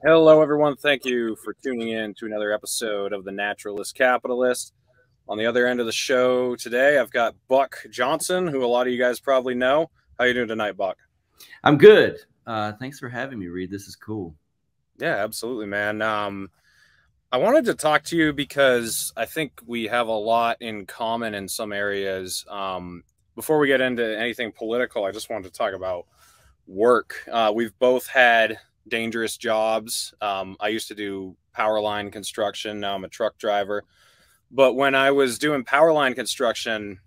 Hello, everyone. Thank you for tuning in to another episode of The Naturalist Capitalist. On the other end of the show today, I've got Buck Johnson, who a lot of you guys probably know. How you doing tonight, Buck? I'm good. Thanks for having me, Reed. This is cool. Yeah, absolutely, man. I wanted to talk to you because I think we have a lot in common in some areas. Before we get into anything political, I just wanted to talk about work. We've both had dangerous jobs. I used to do power line construction. Now I'm a truck driver. But when I was doing power line construction,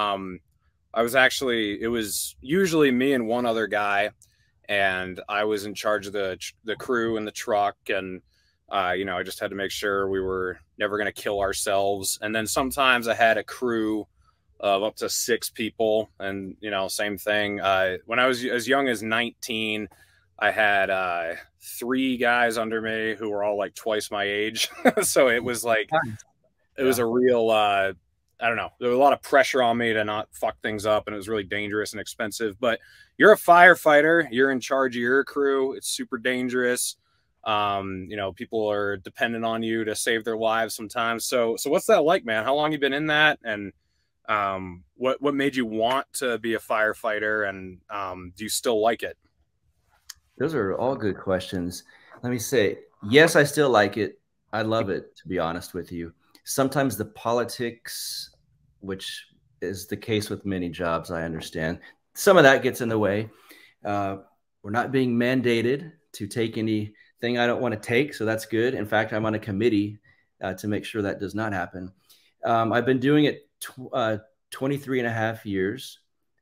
it was usually me and one other guy, and I was in charge of the crew and the truck, and I just had to make sure we were never going to kill ourselves. And then sometimes I had a crew of up to 6 people, and same thing. When I was as young as 19, I had 3 guys under me who were all like twice my age. So it was like it was a real I don't know. There was a lot of pressure on me to not fuck things up, and it was really dangerous and expensive. But you're a firefighter. You're in charge of your crew. It's super dangerous. People are dependent on you to save their lives sometimes. So what's that like, man? How long you been in that? And what made you want to be a firefighter? And do you still like it? Those are all good questions. Let me say, yes, I still like it. I love it, to be honest with you. Sometimes the politics, which is the case with many jobs, I understand, some of that gets in the way. We're not being mandated to take anything I don't want to take, so that's good. In fact, I'm on a committee to make sure that does not happen. I've been doing it 23 and a half years.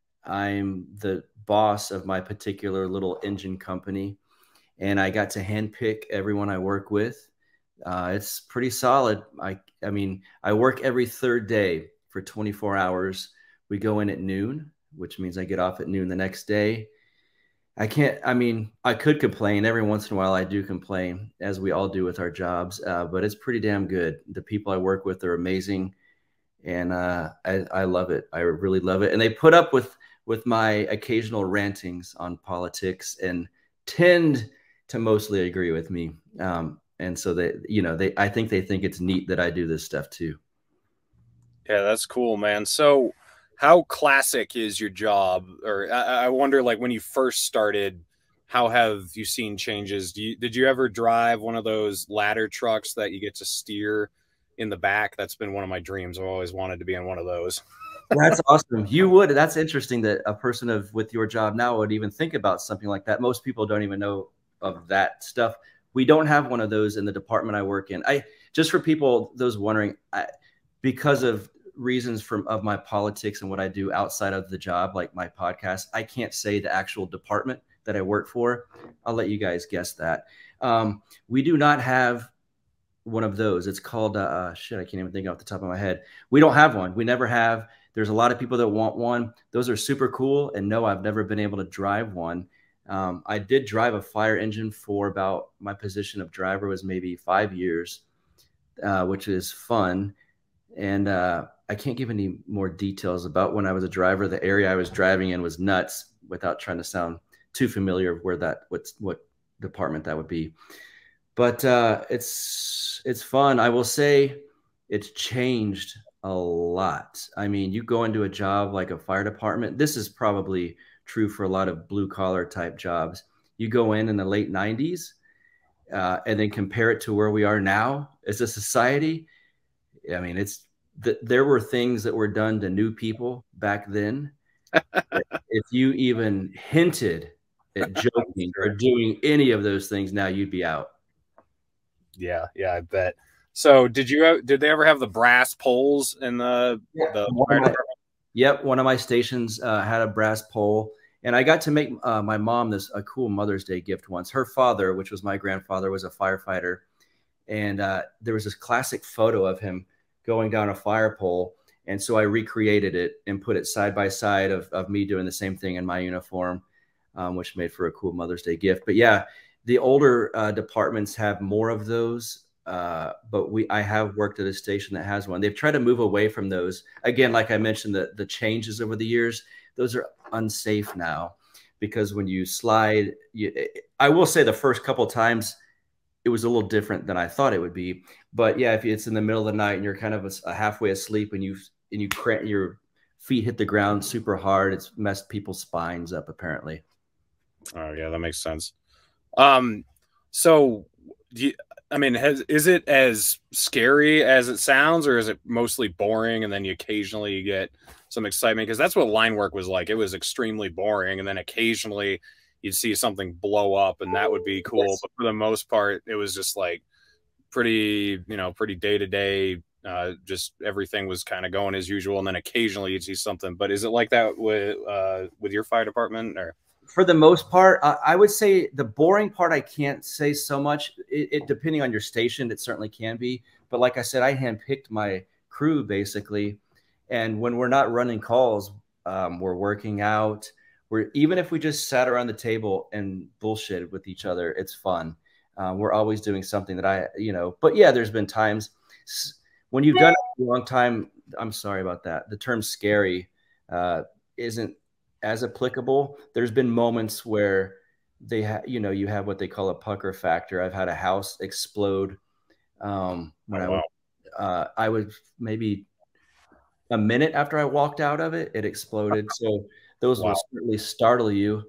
I'm the boss of my particular little engine company, and I got to handpick everyone I work with. It's pretty solid. I mean, I work every third day for 24 hours. We go in at noon, which means I get off at noon the next day. I could complain. Every once in a while I do complain, as we all do with our jobs, but it's pretty damn good. The people I work with are amazing, and I love it. I really love it. And they put up with my occasional rantings on politics and tend to mostly agree with me. And so I think they think it's neat that I do this stuff too. Yeah, that's cool, man. So how classic is your job? Or I wonder, like, when you first started, how have you seen changes? Did you ever drive one of those ladder trucks that you get to steer in the back? That's been one of my dreams. I've always wanted to be in one of those. That's awesome. You would. That's interesting that a person with your job now would even think about something like that. Most people don't even know of that stuff. We don't have one of those in the department I work in. Just for people, those wondering, because of reasons of my politics and what I do outside of the job, like my podcast, I can't say the actual department that I work for. I'll let you guys guess that. We do not have one of those. It's called shit. I can't even think off the top of my head. We don't have one. We never have. There's a lot of people that want one. Those are super cool. And no, I've never been able to drive one. I did drive a fire engine for about, my position of driver was maybe 5 years, which is fun. And I can't give any more details about when I was a driver. The area I was driving in was nuts, without trying to sound too familiar of what department that would be. But it's fun. I will say it's changed a lot. I mean, you go into a job like a fire department. This is probably true for a lot of blue collar type jobs. You go in the late 90s and then compare it to where we are now as a society. I mean, there were things that were done to new people back then. If you even hinted at joking or doing any of those things now, you'd be out. Yeah, I bet. So did they ever have the brass poles in the Yep, one of my stations had a brass pole, and I got to make my mom a cool Mother's Day gift once. Her father, which was my grandfather, was a firefighter, and there was this classic photo of him going down a fire pole, and so I recreated it and put it side by side of me doing the same thing in my uniform, which made for a cool Mother's Day gift. But yeah, the older departments have more of those. But I have worked at a station that has one. They've tried to move away from those. Again, like I mentioned, the changes over the years, those are unsafe now, because when you slide, I will say the first couple of times it was a little different than I thought it would be. But yeah, if it's in the middle of the night and you're kind of halfway asleep and you cramp, your feet hit the ground super hard, it's messed people's spines up apparently. Oh yeah, that makes sense. So I mean, is it as scary as it sounds, or is it mostly boring and then you occasionally get some excitement? Because that's what line work was like. It was extremely boring, and then occasionally you'd see something blow up, and that would be cool. Yes. But for the most part, it was just like pretty, pretty day to day. Just everything was kind of going as usual, and then occasionally you'd see something. But is it like that with your fire department, or? For the most part, I would say the boring part, I can't say so much. It depending on your station, it certainly can be. But like I said, I handpicked my crew basically. And when we're not running calls, we're working out. Even if we just sat around the table and bullshit with each other, it's fun. We're always doing something that but yeah, there's been times when you've done it a long time. I'm sorry about that. The term scary isn't as applicable. There's been moments where you have what they call a pucker factor. I've had a house explode when I was maybe a minute after I walked out of it, it exploded. So those will certainly startle you.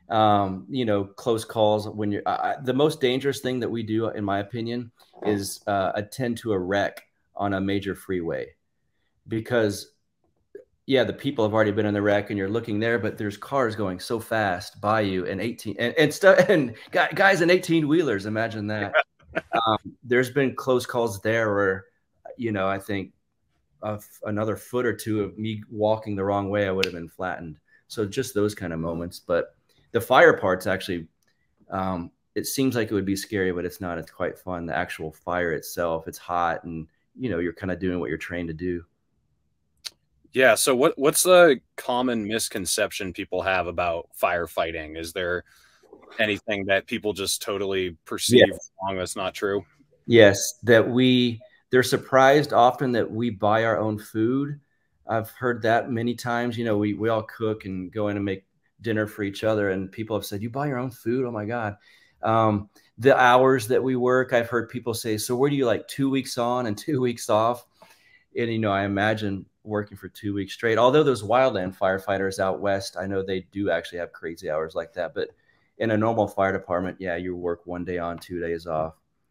Close calls when you're the most dangerous thing that we do, in my opinion, is attend to a wreck on a major freeway, because the people have already been in the wreck and you're looking there, but there's cars going so fast by you and 18 and stuff and guys in 18 wheelers. Imagine that. There's been close calls there where, I think another foot or two of me walking the wrong way, I would have been flattened. So just those kind of moments. But the fire part's actually, it seems like it would be scary, but it's not. It's quite fun. The actual fire itself, it's hot and, you're kind of doing what you're trained to do. Yeah. So what's the common misconception people have about firefighting? Is there anything that people just totally perceive wrong that's not true? Yes, they're surprised often that we buy our own food. I've heard that many times. We all cook and go in and make dinner for each other, and people have said, "You buy your own food?" Oh my God. The hours that we work, I've heard people say, "So where do you like 2 weeks on and 2 weeks off?" And, I imagine working for 2 weeks straight, although those wildland firefighters out west, I know they do actually have crazy hours like that. But in a normal fire department, you work 1 day on, 2 days off.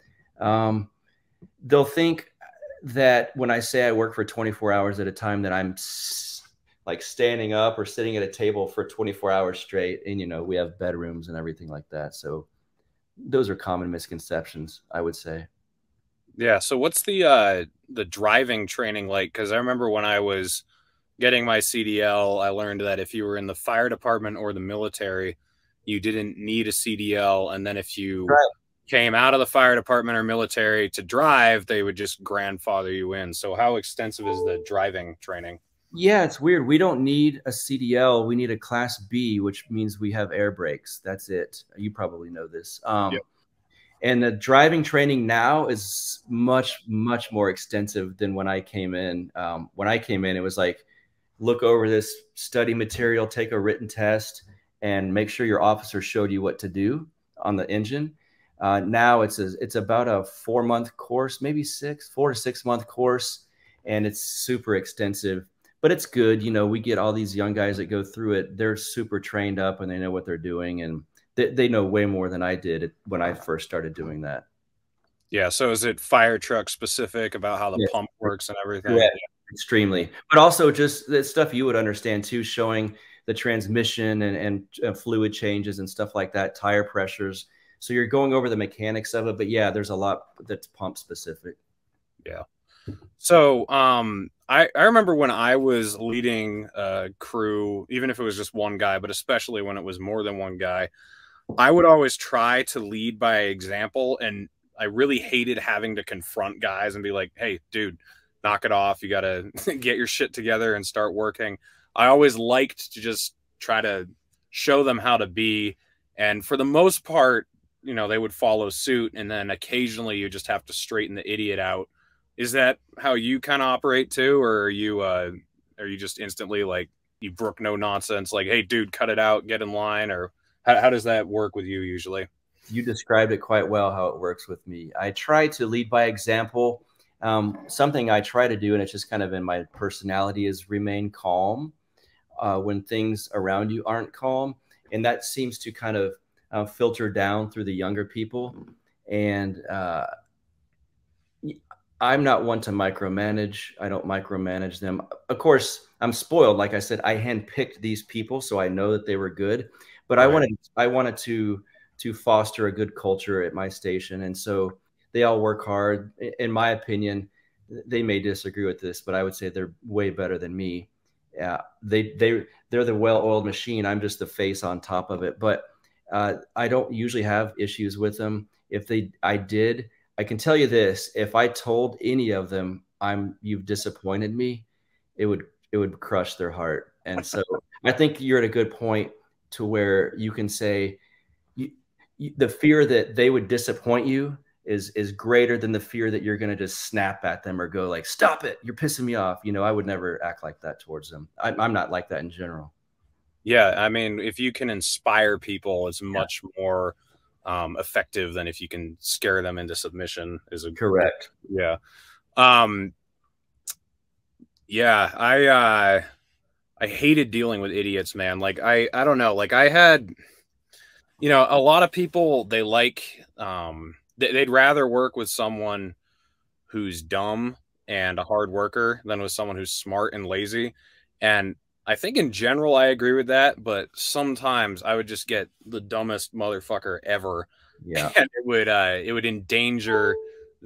They'll think that when I say I work for 24 hours at a time, that I'm like standing up or sitting at a table for 24 hours straight. And, we have bedrooms and everything like that. So those are common misconceptions, I would say. Yeah. So what's the driving training like? Because I remember when I was getting my CDL, I learned that if you were in the fire department or the military, you didn't need a CDL. And then if you came out of the fire department or military to drive, they would just grandfather you in. So how extensive is the driving training? Yeah, it's weird. We don't need a CDL. We need a Class B, which means we have air brakes. That's it. You probably know this. And the driving training now is much, much more extensive than when I came in. When I came in, it was like, look over this study material, take a written test, and make sure your officer showed you what to do on the engine. Now it's about a 4-month course, maybe 4 to 6 month course, and it's super extensive. But it's good. We get all these young guys that go through it. They're super trained up and they know what they're doing, and they know way more than I did when I first started doing that. Yeah. So is it fire truck specific about how the pump works and everything? Yeah, extremely. But also just the stuff you would understand too, showing the transmission and fluid changes and stuff like that, tire pressures. So you're going over the mechanics of it. But yeah, there's a lot that's pump specific. Yeah. So I remember when I was leading a crew, even if it was just one guy, but especially when it was more than one guy, I would always try to lead by example. And I really hated having to confront guys and be like, hey, dude, knock it off. You got to get your shit together and start working. I always liked to just try to show them how to be. And for the most part, they would follow suit. And then occasionally you just have to straighten the idiot out. Is that how you kind of operate too? Or are you just instantly like, you brook no nonsense, like, hey, dude, cut it out, get in line? Or how does that work with you usually? you described it quite well, how it works with me. I try to lead by example. Something I try to do, and it's just kind of in my personality, is remain calm when things around you aren't calm. And that seems to kind of filter down through the younger people. And I'm not one to micromanage. I don't micromanage them. Of course, I'm spoiled. Like I said, I handpicked these people, so I know that they were good. But Right. I wanted to foster a good culture at my station, and so they all work hard. In my opinion, they may disagree with this, but I would say they're way better than me. Yeah, they're the well-oiled machine. I'm just the face on top of it. But I don't usually have issues with them. If I did, I can tell you this: if I told any of them you've disappointed me, it would crush their heart. And so I think you're at a good point to where you can say the fear that they would disappoint you is greater than the fear that you're going to just snap at them or go like, stop it, you're pissing me off. I would never act like that towards them. I'm not like that in general. Yeah, I mean, if you can inspire people, it's Yeah. much more effective than if you can scare them into submission. Correct. Yeah. Um, yeah, I hated dealing with idiots, man. Like I don't know. Like I had, a lot of people they'd rather work with someone who's dumb and a hard worker than with someone who's smart and lazy. And I think in general I agree with that, but sometimes I would just get the dumbest motherfucker ever. Yeah. And it would endanger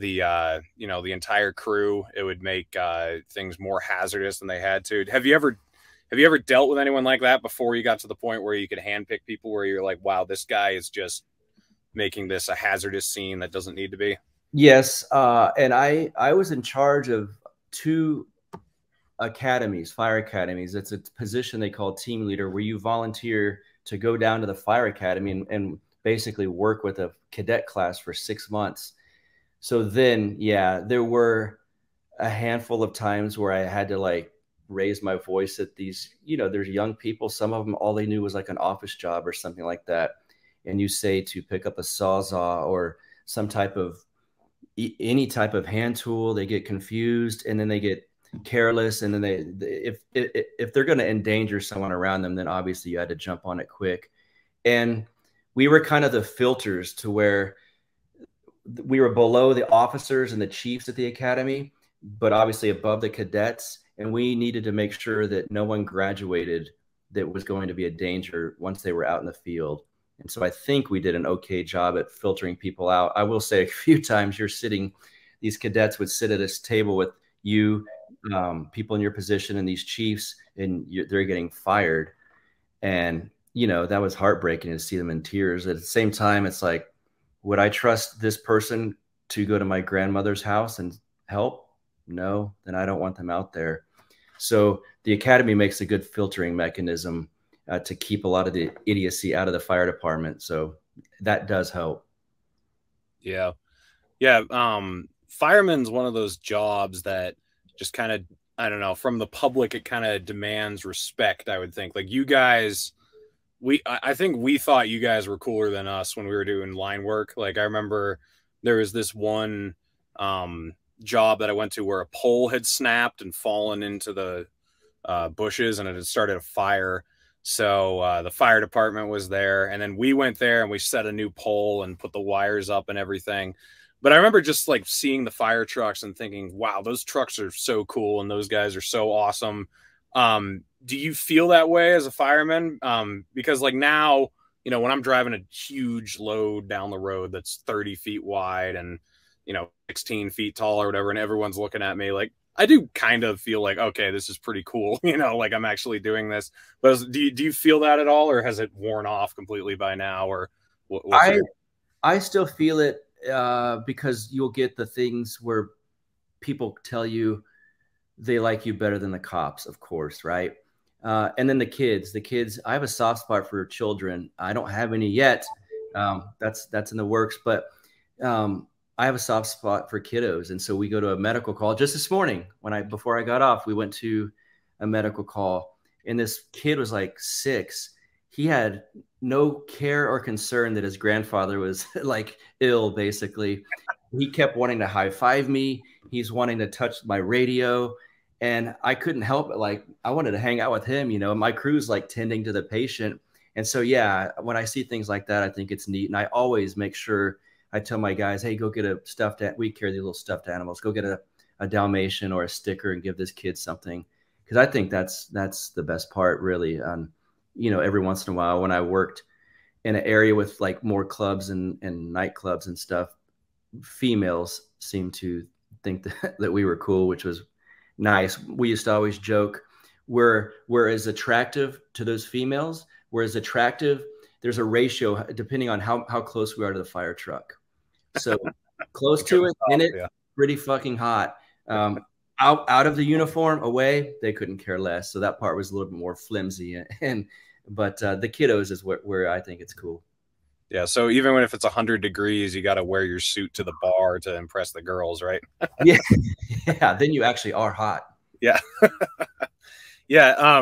the entire crew. It would make things more hazardous than they had to. Have you ever dealt with anyone like that before you got to the point where you could handpick people where you're like, wow, this guy is just making this a hazardous scene that doesn't need to be? Yes. And I was in charge of 2 academies, fire academies. It's a position they call team leader, where you volunteer to go down to the fire academy and basically work with a cadet class for 6 months. So then, yeah, there were a handful of times where I had to like raise my voice at these, there's young people. Some of them, all they knew was like an office job or something like that. And you say to pick up a Sawzall or some type of any type of hand tool, they get confused and then they get careless. And then if they're going to endanger someone around them, then obviously you had to jump on it quick. And we were kind of the filters to where we were below the officers and the chiefs at the academy, but obviously above the cadets. And we needed to make sure that no one graduated that was going to be a danger once they were out in the field. And so I think we did an okay job at filtering people out. I will say a few times these cadets would sit at this table with you, people in your position, and these chiefs, and they're getting fired. And, that was heartbreaking to see them in tears. At the same time, it's like, would I trust this person to go to my grandmother's house and help? No, then I don't want them out there. So the academy makes a good filtering mechanism to keep a lot of the idiocy out of the fire department. So that does help. Yeah. Yeah. Fireman's one of those jobs that just kind of, I don't know, from the public, it kind of demands respect, I would think. Like you guys, I think we thought you guys were cooler than us when we were doing line work. Like I remember there was this one job that I went to where a pole had snapped and fallen into the bushes and it had started a fire. So the fire department was there, and then we went there and we set a new pole and put the wires up and everything. But I remember just like seeing the fire trucks and thinking, wow, those trucks are so cool and those guys are so awesome. Do you feel that way as a fireman? Because like now, when I'm driving a huge load down the road that's 30 feet wide and 16 feet tall or whatever, and everyone's looking at me, like I do kind of feel like, okay, this is pretty cool, like I'm actually doing this. But do you feel that at all, or has it worn off completely by now? Or I still feel it because you'll get the things where people tell you they like you better than the cops, of course, right? And then the kids, I have a soft spot for children. I don't have any yet. That's in the works, but I have a soft spot for kiddos. And so we go to a medical call. Just this morning, before I got off, we went to a medical call, and this kid was like 6, he had no care or concern that his grandfather was like ill, basically. He kept wanting to high five me. He's wanting to touch my radio. And I couldn't help it. Like, I wanted to hang out with him, you know, my crew's like tending to the patient. And so, yeah, when I see things like that, I think it's neat. And I always make sure I tell my guys, hey, go get a stuffed, we carry these little stuffed animals, go get a Dalmatian or a sticker and give this kid something. Cause I think that's the best part, really. You know, every once in a while when I worked in an area with like more clubs and nightclubs and stuff, females seemed to think that we were cool, which was nice. We used to always joke, we're as attractive to those females, we're as attractive. There's a ratio depending on how close we are to the fire truck. So close to it, in it, pretty fucking hot. Out of the uniform, away, they couldn't care less. So that part was a little bit more flimsy. But the kiddos is where I think it's cool. Yeah. So even if it's 100 degrees, you got to wear your suit to the bar to impress the girls, right? Yeah. Yeah. Then you actually are hot. Yeah. Yeah.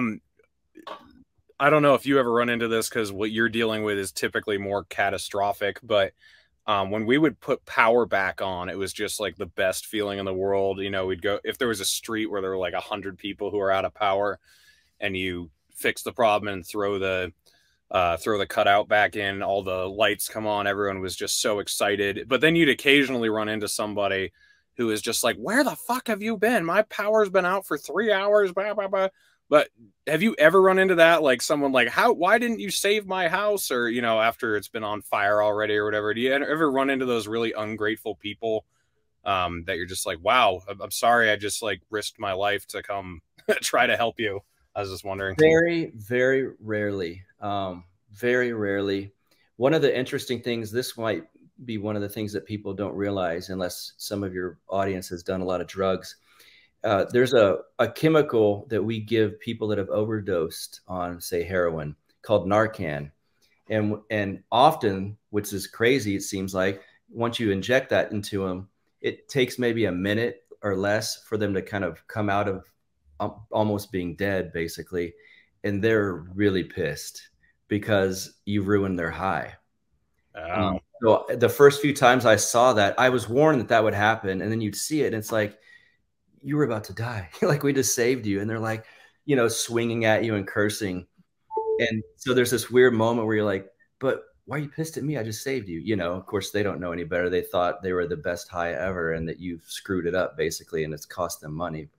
I don't know if you ever run into this because what you're dealing with is typically more catastrophic, but when we would put power back on, it was just like the best feeling in the world. You know, we'd go, if there was a street where there were like 100 people who are out of power and you fix the problem and throw the cutout back in, all the lights come on, everyone was just so excited. But then you'd occasionally run into somebody who is just like, where the fuck have you been? My power's been out for 3 hours, blah, blah, blah. But have you ever run into that? Like someone like, why didn't you save my house? Or, you know, after it's been on fire already or whatever, do you ever run into those really ungrateful people that you're just like, wow, I'm sorry. I just like risked my life to come try to help you. I was just wondering. Very, very rarely. Very rarely. One of the interesting things, this might be one of the things that people don't realize unless some of your audience has done a lot of drugs. There's a chemical that we give people that have overdosed on, say, heroin, called Narcan. And often, which is crazy, it seems like, once you inject that into them, it takes maybe a minute or less for them to kind of come out of almost being dead, basically. And they're really pissed because you ruined their high. Oh. So the first few times I saw that, I was warned that would happen. And then you'd see it, and it's like, you were about to die. Like, we just saved you. And they're like, you know, swinging at you and cursing. And so there's this weird moment where you're like, but why are you pissed at me? I just saved you. You know, of course, they don't know any better. They thought they were the best high ever and that you've screwed it up, basically, and it's cost them money.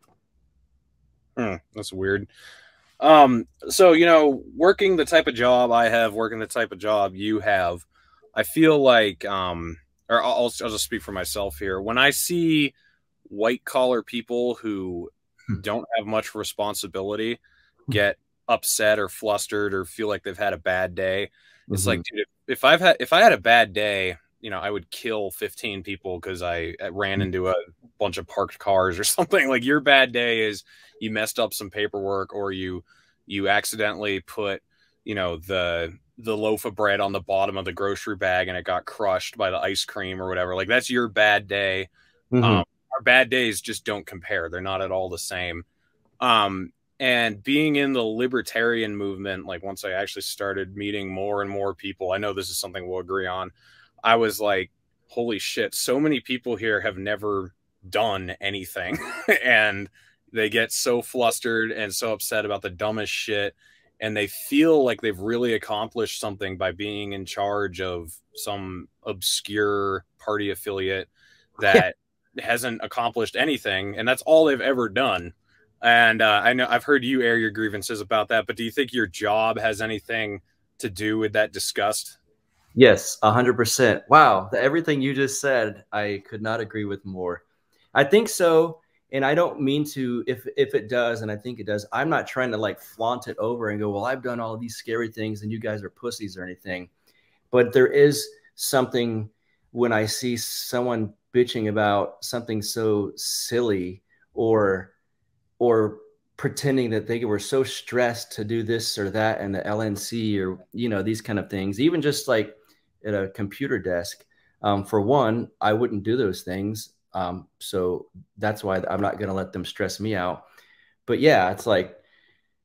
That's weird. So, you know, working the type of job I have, working the type of job you have, I feel like, or I'll just speak for myself here. When I see white collar people who don't have much responsibility get upset or flustered or feel like they've had a bad day, it's like, dude, if I had a bad day, you know, I would kill 15 people because I ran into a bunch of parked cars or something. Like, your bad day is you messed up some paperwork, or you accidentally put, you know, the loaf of bread on the bottom of the grocery bag and it got crushed by the ice cream or whatever. Like, that's your bad day. Our bad days just don't compare. They're not at all the same. And being in the libertarian movement, like, once I actually started meeting more and more people, I know this is something we'll agree on, I was like, holy shit, so many people here have never done anything. And they get so flustered and so upset about the dumbest shit. And they feel like they've really accomplished something by being in charge of some obscure party affiliate that hasn't accomplished anything. And that's all they've ever done. And I know I've heard you air your grievances about that, but do you think your job has anything to do with that disgust? Yes, 100%. Wow. Everything you just said, I could not agree with more. I think so. And I don't mean to, if it does, and I think it does, I'm not trying to like flaunt it over and go, well, I've done all of these scary things and you guys are pussies or anything. But there is something when I see someone bitching about something so silly or pretending that they were so stressed to do this or that and the LNC or, you know, these kind of things, even just like at a computer desk. For one, I wouldn't do those things. So that's why I'm not going to let them stress me out. But yeah, it's like,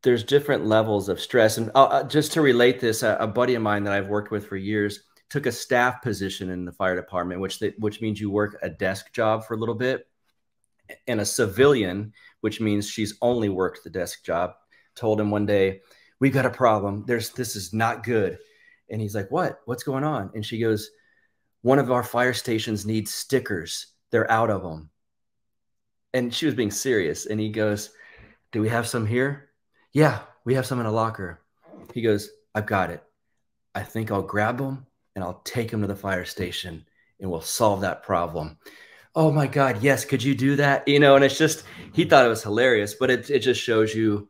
there's different levels of stress. And just to relate this, a buddy of mine that I've worked with for years took a staff position in the fire department, which means you work a desk job for a little bit. And a civilian, which means she's only worked the desk job, told him one day, "We've got a problem. This is not good." And he's like, "What's going on?" And she goes, "One of our fire stations needs stickers. They're out of them." And she was being serious. And he goes, "Do we have some here?" "Yeah, we have some in a locker." He goes, "I've got it. I think I'll grab them and I'll take them to the fire station and we'll solve that problem." "Oh my God, yes. Could you do that?" You know, and it's just, he thought it was hilarious, but it just shows you,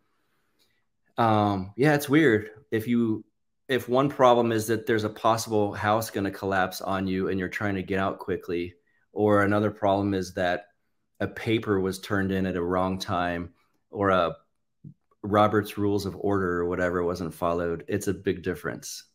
yeah, it's weird. If one problem is that there's a possible house going to collapse on you and you're trying to get out quickly, or another problem is that a paper was turned in at a wrong time, or a Robert's Rules of Order or whatever wasn't followed, it's a big difference.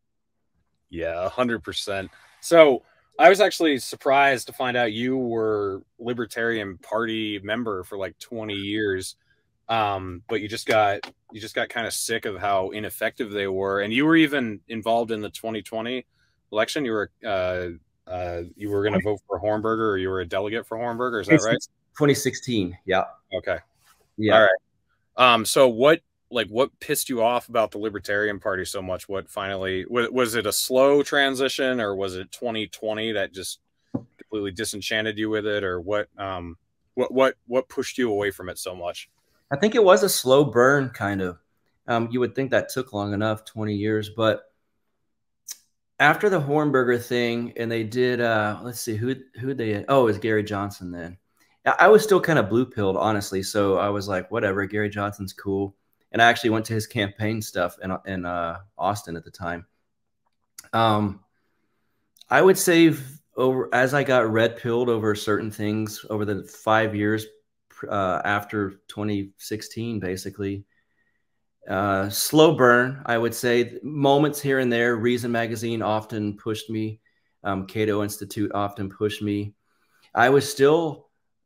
Yeah, 100%. So I was actually surprised to find out you were Libertarian Party member for like 20 years. But you just got kind of sick of how ineffective they were, and you were even involved in the 2020 election. You were going to vote for Hornberger, or you were a delegate for Hornberger. Is that right? 2016. Yeah. Okay. Yeah. All right. So what pissed you off about the Libertarian Party so much? What finally was it a slow transition, or was it 2020 that just completely disenchanted you with it, or what pushed you away from it so much? I think it was a slow burn, kind of. You would think that took long enough, 20 years. But after the Hornberger thing, and they did, let's see, who they, oh, it was Gary Johnson then. I was still kind of blue-pilled, honestly. So I was like, whatever, Gary Johnson's cool. And I actually went to his campaign stuff in Austin at the time. I would say as I got red-pilled over certain things over the 5 years after 2016, basically. Slow burn, I would say. Moments here and there. Reason Magazine often pushed me. Cato Institute often pushed me. I was still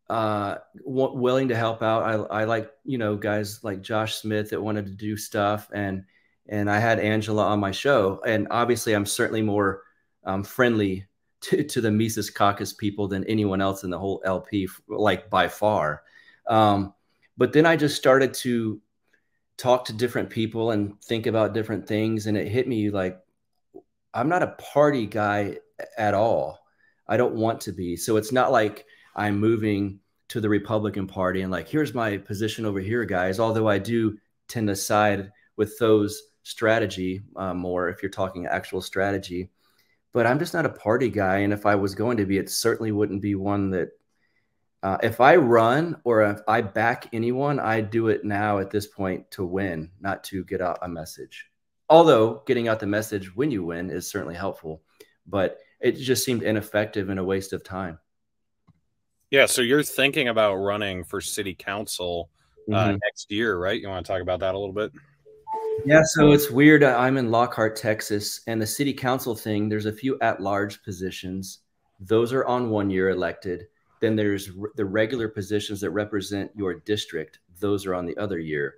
willing to help out. I like, guys like Josh Smith that wanted to do stuff. And I had Angela on my show. And obviously, I'm certainly more friendly to the Mises Caucus people than anyone else in the whole LP, like by far. But then I just started to talk to different people and think about different things. And it hit me like, I'm not a party guy at all. I don't want to be. So it's not like I'm moving to the Republican Party and like, here's my position over here, guys. Although I do tend to side with those strategy more if you're talking actual strategy. But I'm just not a party guy. And if I was going to be, it certainly wouldn't be one that if I run or if I back anyone, I do it now at this point to win, not to get out a message. Although getting out the message when you win is certainly helpful, but it just seemed ineffective and a waste of time. Yeah, so you're thinking about running for city council next year, right? You want to talk about that a little bit? Yeah, so it's weird. I'm in Lockhart, Texas, and the city council thing, there's a few at-large positions. Those are on 1 year elected. Then there's the regular positions that represent your district. Those are on the other year.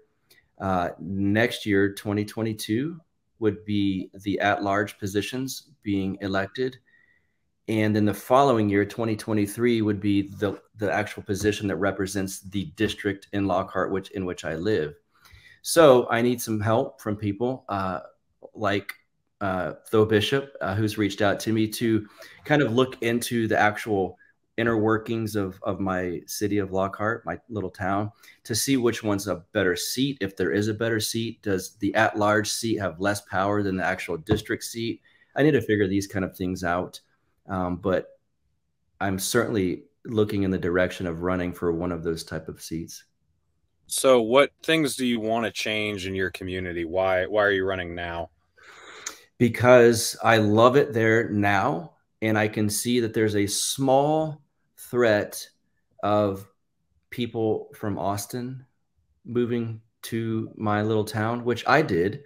Next year, 2022, would be the at-large positions being elected. And then the following year, 2023, would be the actual position that represents the district in Lockhart, in which I live. So I need some help from people like Tho Bishop, who's reached out to me to kind of look into the actual inner workings of my city of Lockhart, my little town, to see which one's a better seat. If there is a better seat, does the at-large seat have less power than the actual district seat? I need to figure these kind of things out. But I'm certainly looking in the direction of running for one of those type of seats. So what things do you want to change in your community? Why are you running now? Because I love it there now. And I can see that there's a small threat of people from Austin moving to my little town, which I did.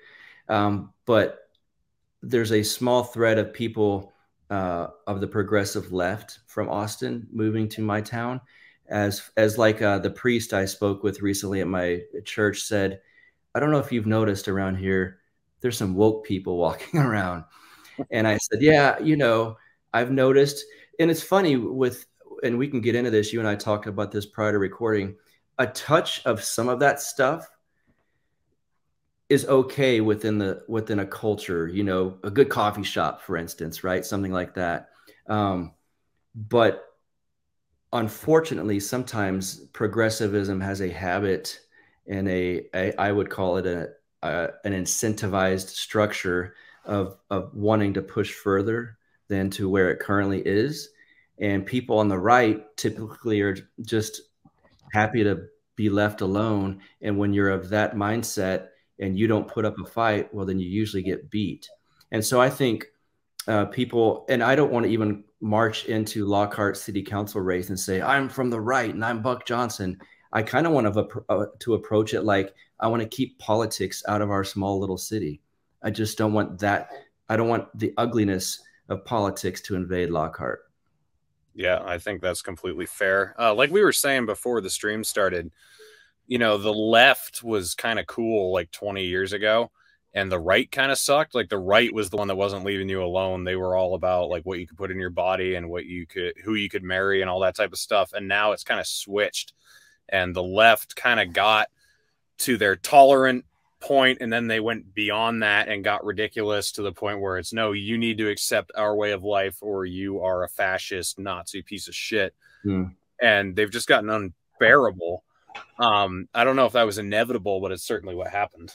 But there's a small threat of people of the progressive left from Austin moving to my town. As like the priest I spoke with recently at my church said, I don't know if you've noticed around here, there's some woke people walking around. And I said, yeah, you know, I've noticed. And it's funny and we can get into this. You and I talked about this prior to recording. A touch of some of that stuff is okay within a culture, you know, a good coffee shop, for instance, right? Something like that. But unfortunately, sometimes progressivism has a habit and I would call it an incentivized structure of wanting to push further than to where it currently is. And people on the right typically are just happy to be left alone. And when you're of that mindset and you don't put up a fight, well, then you usually get beat. And so I think people, and I don't want to even march into Lockhart City Council race and say, I'm from the right and I'm Buck Johnson. I kind of want to approach it like I want to keep politics out of our small little city. I just don't want that. I don't want the ugliness of politics to invade Lockhart. Yeah, I think that's completely fair. Like we were saying before the stream started, you know, the left was kind of cool like 20 years ago, and the right kind of sucked. Like the right was the one that wasn't leaving you alone. They were all about like what you could put in your body and who you could marry and all that type of stuff. And now it's kind of switched, and the left kind of got to their tolerant point, and then they went beyond that and got ridiculous to the point where it's, no, you need to accept our way of life or you are a fascist Nazi piece of shit. And they've just gotten unbearable. I don't know if that was inevitable, but it's certainly what happened.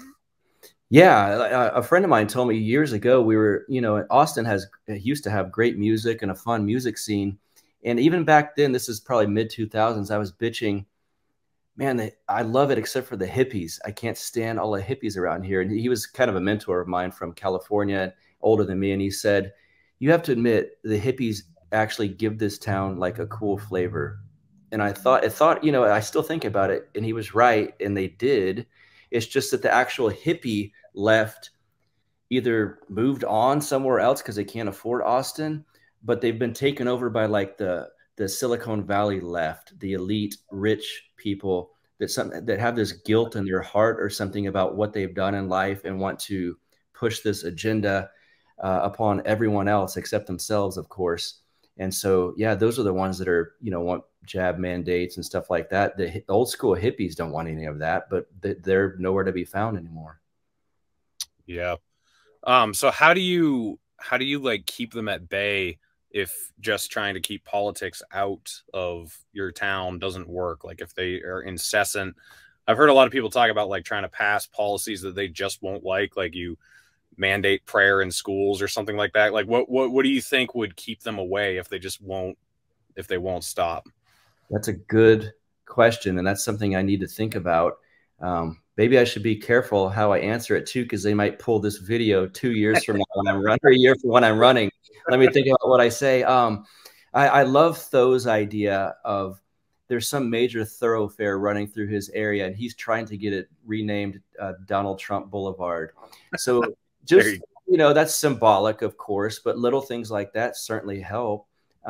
Yeah, a friend of mine told me years ago, we were, you know, Austin used to have great music and a fun music scene. And even back then, this is probably mid 2000s, I was bitching, man, I love it except for the hippies. I can't stand all the hippies around here. And he was kind of a mentor of mine from California, older than me. And he said, you have to admit the hippies actually give this town like a cool flavor. And I thought, you know, I still think about it. And he was right. And they did. It's just that the actual hippie left either moved on somewhere else because they can't afford Austin, but they've been taken over by like the Silicon Valley left, the elite rich people that have this guilt in their heart or something about what they've done in life and want to push this agenda upon everyone else except themselves, of course. And so, yeah, those are the ones that are, you know, want jab mandates and stuff like that. The old school hippies don't want any of that, but they're nowhere to be found anymore. Yeah. So how do you like keep them at bay if just trying to keep politics out of your town doesn't work? Like if they are incessant, I've heard a lot of people talk about like trying to pass policies that they just won't like you mandate prayer in schools or something like that. Like what do you think would keep them away if they won't stop? That's a good question. And that's something I need to think about. Maybe I should be careful how I answer it too, because they might pull this video 2 years from now when I'm running, or a year from when I'm running. Let me think about what I say. I love Tho's idea of there's some major thoroughfare running through his area, and he's trying to get it renamed Donald Trump Boulevard. So just, you know, that's symbolic, of course, but little things like that certainly help.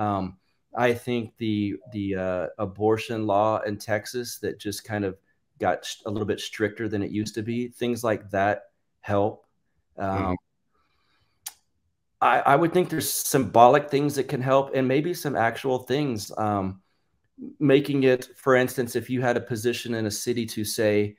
I think the abortion law in Texas that just kind of got a little bit stricter than it used to be, things like that help. I would think there's symbolic things that can help, and maybe some actual things. Making it, for instance, if you had a position in a city to say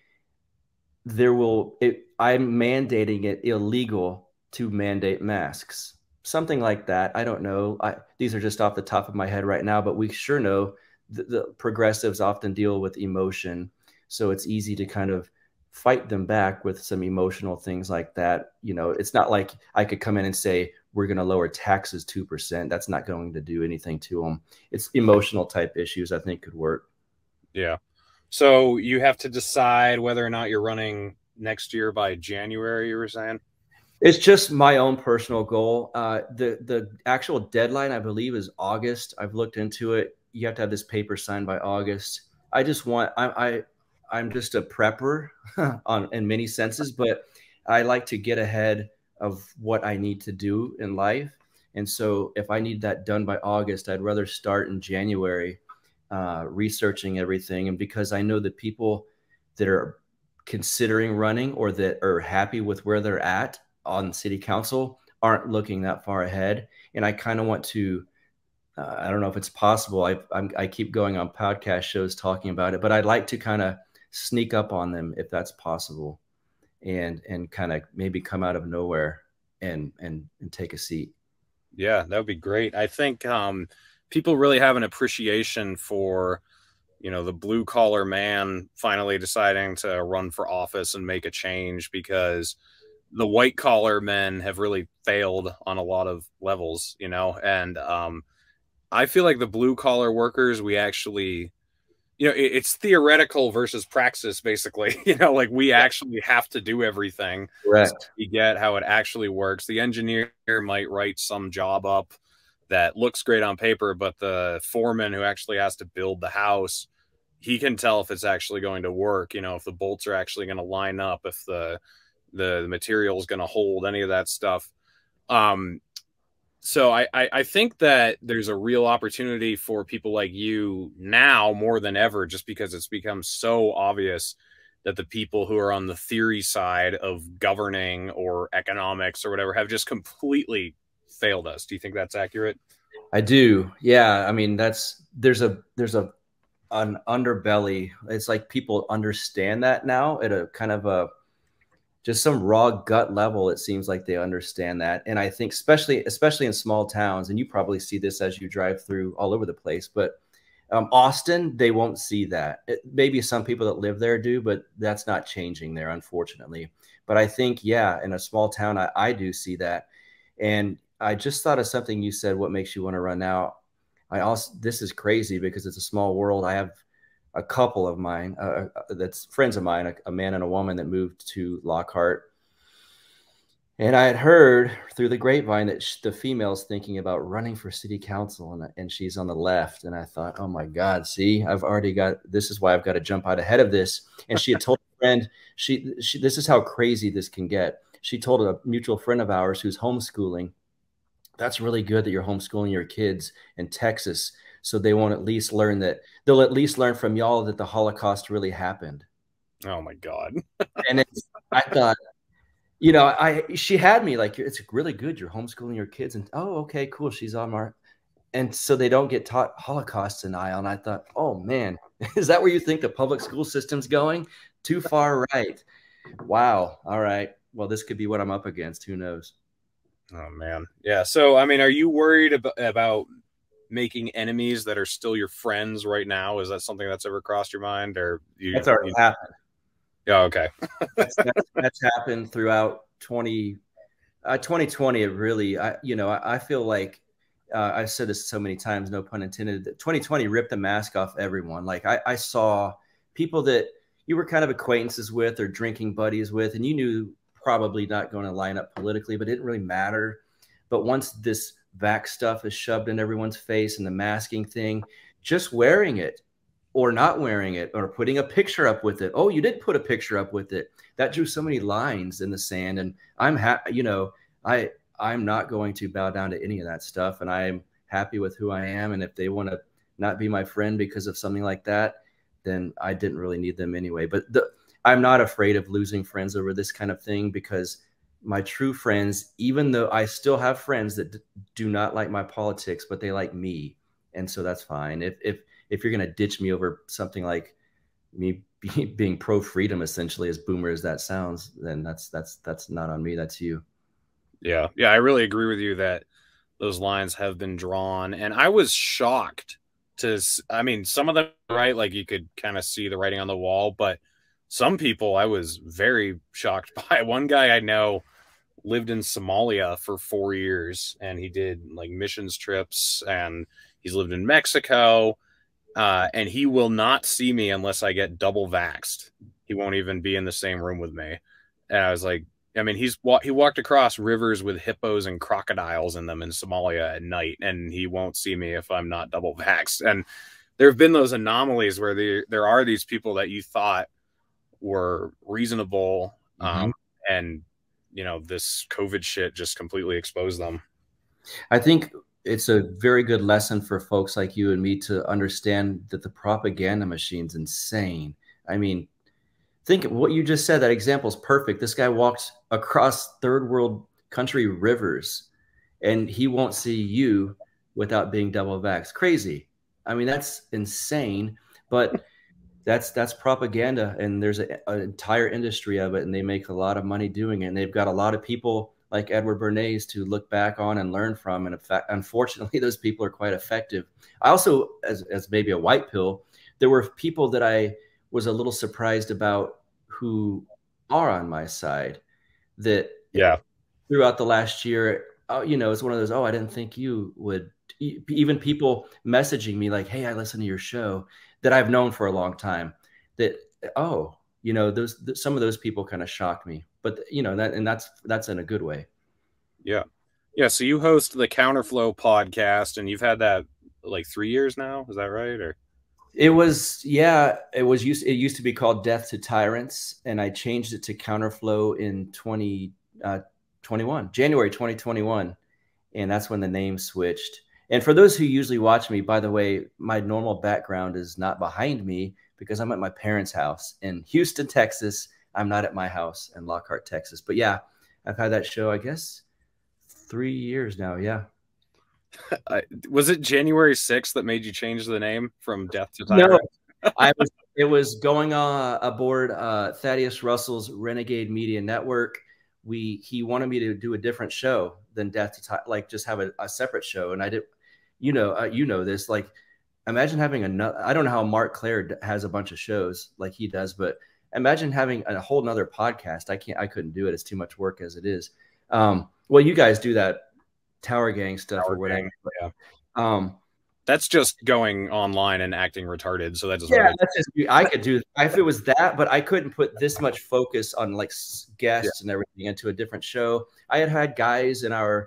I'm mandating it illegal to mandate masks, something like that. I don't know. These are just off the top of my head right now, but we sure know the progressives often deal with emotion. So it's easy to kind of fight them back with some emotional things like that. You know, it's not like I could come in and say, we're going to lower taxes 2%. That's not going to do anything to them. It's emotional type issues I think could work. Yeah. So you have to decide whether or not you're running next year by January, you were saying? It's just my own personal goal. The actual deadline, I believe, is August. I've looked into it. You have to have this paper signed by August. I just want, I'm just a prepper in many senses, but I like to get ahead of what I need to do in life. And so if I need that done by August, I'd rather start in January researching everything. And because I know the people that are considering running or that are happy with where they're at on city council aren't looking that far ahead. And I kind of want to, I don't know if it's possible. I keep going on podcast shows talking about it, but I'd like to kind of sneak up on them if that's possible, and kind of maybe come out of nowhere and take a seat. Yeah, that would be great. I think people really have an appreciation for, the blue collar man finally deciding to run for office and make a change, because the white collar men have really failed on a lot of levels, and I feel like the blue collar workers, we actually, it's theoretical versus praxis, basically. Like we actually have to do everything. Correct. So we get how it actually works. The engineer might write some job up that looks great on paper, but the foreman who actually has to build the house, he can tell if it's actually going to work, if the bolts are actually going to line up, if the material is going to hold, any of that stuff. So I think that there's a real opportunity for people like you now more than ever, just because it's become so obvious that the people who are on the theory side of governing or economics or whatever have just completely failed us. Do you think that's accurate? I do. Yeah. I mean, there's an underbelly. It's like people understand that now at a kind of just some raw gut level. It seems like they understand that. And I think especially in small towns, and you probably see this as you drive through all over the place, but Austin, they won't see that. Maybe some people that live there do, but that's not changing there, unfortunately. But I think, yeah, in a small town, I do see that. And I just thought of something you said, what makes you want to run now? This is crazy because it's a small world. I have a couple of mine, that's friends of mine, a man and a woman that moved to Lockhart. And I had heard through the grapevine that the female's thinking about running for city council, and she's on the left. And I thought, oh my God, see, this is why I've got to jump out ahead of this. And she had told a friend, this is how crazy this can get. She told a mutual friend of ours who's homeschooling, that's really good that you're homeschooling your kids in Texas, so they won't at least learn they'll at least learn from y'all that the Holocaust really happened. Oh my God. And I thought, she had me like, it's really good you're homeschooling your kids, and oh, okay, cool, she's on our, and so they don't get taught Holocaust denial. And I thought, oh man, is that where you think the public school system's going? Too far right. Wow. All right. Well, this could be what I'm up against. Who knows? Oh man. Yeah. So, I mean, are you worried about making enemies that are still your friends right now? Is that something that's ever crossed your mind, or that's already happened? Yeah. Okay. that's happened throughout 2020. It really, I feel like I've said this so many times, no pun intended, that 2020 ripped the mask off everyone. Like I saw people that you were kind of acquaintances with or drinking buddies with, and you knew probably not going to line up politically, but it didn't really matter. But once this vax stuff is shoved in everyone's face and the masking thing, just wearing it or not wearing it or putting a picture up with it. Oh, you did put a picture up with it. That drew so many lines in the sand. And I'm I'm not going to bow down to any of that stuff. And I'm happy with who I am. And if they want to not be my friend because of something like that, then I didn't really need them anyway. But I'm not afraid of losing friends over this kind of thing, because my true friends, even though I still have friends that do not like my politics, but they like me. And so that's fine. If you're going to ditch me over something like me being pro-freedom, essentially, as boomer as that sounds, then that's not on me. That's you. Yeah. Yeah. I really agree with you that those lines have been drawn. And I was shocked some of them, right? Like you could kind of see the writing on the wall, but some people I was very shocked by. One guy I know lived in Somalia for 4 years, and he did like missions trips, and he's lived in Mexico, and he will not see me unless I get double vaxxed. He won't even be in the same room with me. And I was like, I mean, he walked across rivers with hippos and crocodiles in them in Somalia at night, and he won't see me if I'm not double vaxxed. And there have been those anomalies where there are these people that you thought were reasonable, and this COVID shit just completely exposed them. I think it's a very good lesson for folks like you and me to understand that the propaganda machine's insane. I mean, think what you just said, that example is perfect. This guy walked across third world country rivers and he won't see you without being double vaxxed. Crazy. I mean, that's insane, but that's propaganda, and there's an entire industry of it, and they make a lot of money doing it. And they've got a lot of people like Edward Bernays to look back on and learn from. And in fact, unfortunately, those people are quite effective. I also, as maybe a white pill, there were people that I was a little surprised about who are on my side that throughout the last year, you know, it's one of those, oh, I didn't think you would. Even people messaging me like, hey, I listen to your show, that I've known for a long time, that, oh, you know, some of those people kind of shocked me, but you know, that's in a good way. Yeah. Yeah. So you host the Counterflow podcast, and you've had that like 3 years now. Is that right? Or it used to be called Death to Tyrants, and I changed it to Counterflow in 2021, January 2021. And that's when the name switched. And for those who usually watch me, by the way, my normal background is not behind me because I'm at my parents' house in Houston, Texas. I'm not at my house in Lockhart, Texas. But yeah, I've had that show, I guess, 3 years now. Yeah. Was it January 6th that made you change the name from Death to Tyrant? No, it was going aboard Thaddeus Russell's Renegade Media Network. He wanted me to do a different show than Death to Tyrant, like just have a separate show. And I did, you know this, like, imagine having I don't know how Mark Claire has a bunch of shows like he does, but imagine having a whole nother podcast. I couldn't do it. It's too much work as it is. Well, you guys do that Tower Gang stuff or whatever. Yeah. That's just going online and acting retarded. So that doesn't. Yeah, that's just, I could do if it was that, but I couldn't put this much focus on like guests and everything into a different show. I had guys in our